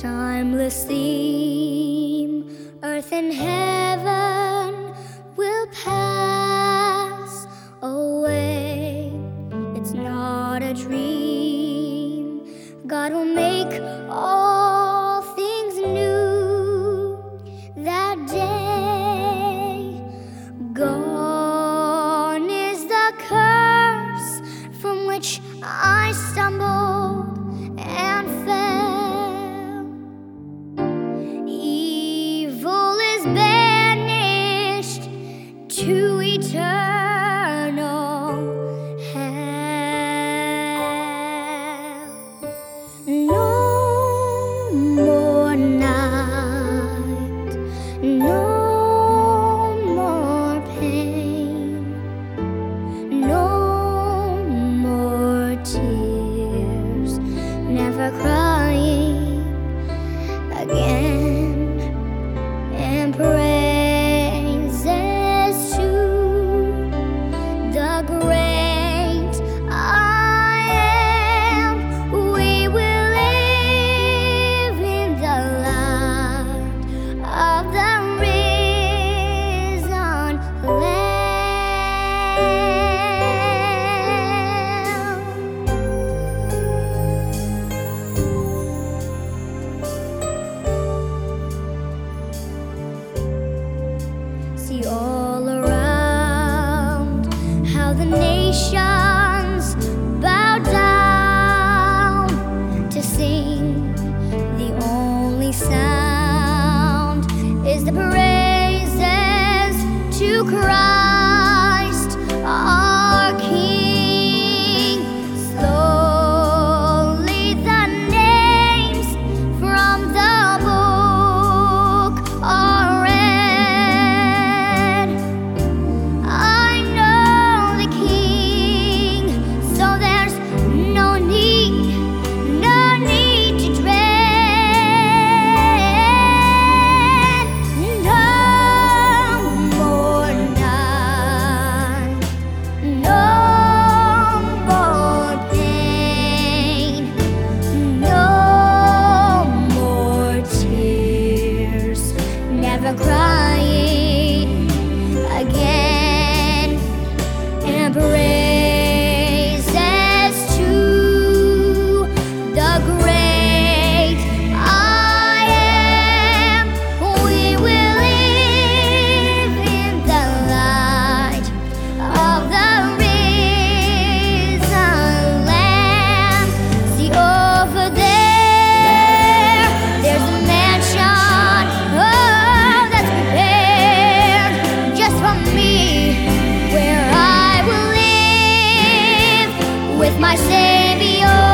timeless theme. Earth and heaven will pass away. It's not a dream. God will make all things new that day. Gone is the curse from which I stumbled and fell. Evil is banished to eternal hell. No more night, no more pain, no more tears, never crying again. And praises to the great I am. We will live in the light of the risen Lamb. See all around how the nations bow down to sing. The only sound is the praises to Christ our King. Slowly the names from the book are read. I know the King, so there's no need to dread. No more night, no more pain, no more tears, never crying again. And praises to the great I am. We will live in the light of the risen Lamb. See over there, there's a mansion, oh, that's prepared just for me, where I will live with my Savior.